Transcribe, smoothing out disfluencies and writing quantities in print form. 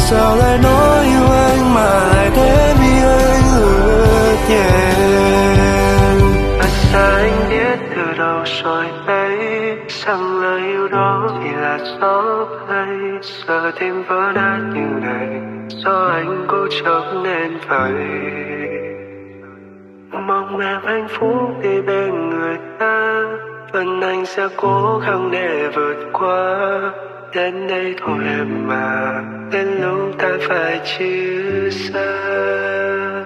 sao lại nói yêu anh mà lại thế vì anh ước nhẹn. Tại sao anh biết từ đầu rồi đấy rằng lời yêu đó chỉ là gió bay, giờ thêm vỡ nát như này do anh cố chấp nên vậy. Mong em hạnh phúc đi bên người ta, vẫn anh sẽ cố gắng để vượt qua. Đến đây thôi em mà, đến lúc ta phải chia xa.